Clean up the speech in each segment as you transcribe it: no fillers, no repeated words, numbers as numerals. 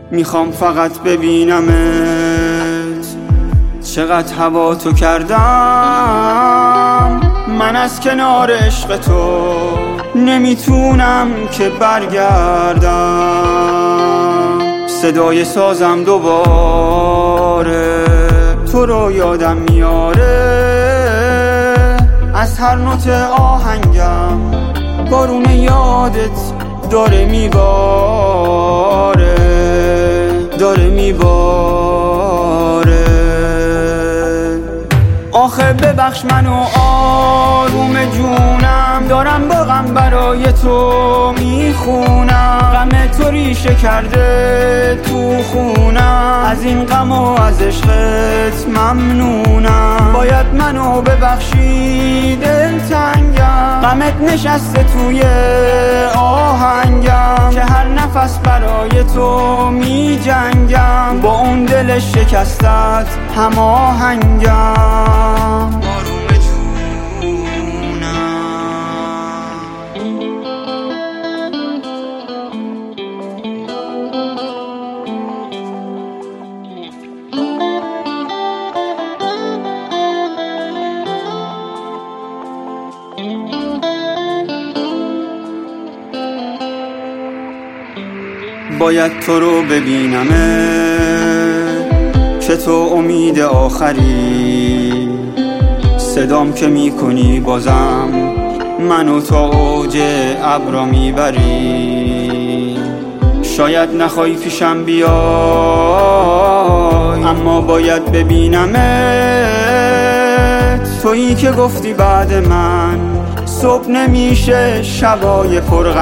میخوام فقط ببینمت، چقدر هوا تو کردم من از کنار عشق تو، نمیتونم که برگردم. صدای سازم دوباره تو رو یادم میاره، از هر نوت آهنگم بارون یادت داره میباره، داره میباره. آخه ببخش منو آروم جونم، دارم با غم برای تو میخونم. غم تو ریشه کرده تو خونم، از این غم و از عشقت ممنونم. باید منو ببخشی دلتنگم، غمت نشسته توی آهنگم، که هر نفس برای تو می جنگم. با اون دل شکستت هماهنگم. باید تو رو ببینم که تو امید آخری، صدام که میکنی بازم منو تا اوج ابرا میبری. شاید نخوای پیشم بیای، اما باید ببینمت. تویی که گفتی بعد من صبح نمیشه شبای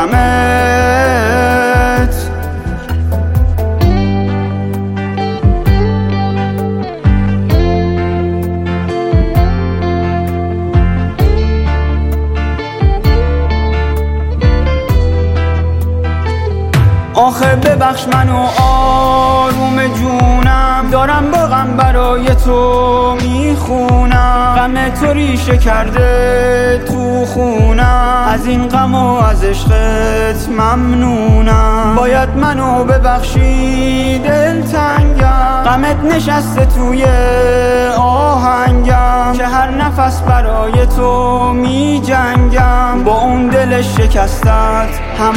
پرغمت. آخه ببخش منو آروم جونم، دارم با غم برای تو میخونم. غم تو ریشه کرده تو خونم، از این غم و از عشقت ممنونم. باید منو ببخشی دلتنگم، غمت نشسته توی آهنگم، که هر نفس برای تو می جنگم. با اون دل شکستت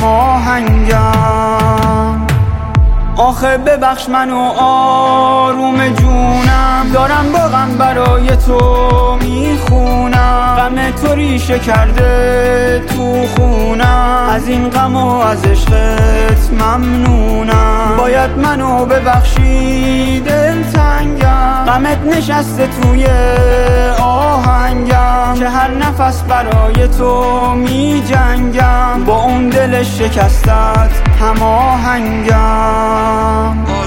هماهنگم. آخه ببخش منو آروم جونم، دارم با غم برای تو میخونم. غم تو ریشه کرده تو خونم، از این غم و از عشقت ممنونم. باید منو ببخشی دلتنگم، غمت نشسته توی آهنگم، که هر نفس برای تو می جنگم. با اون دل شکستت هماهنگم.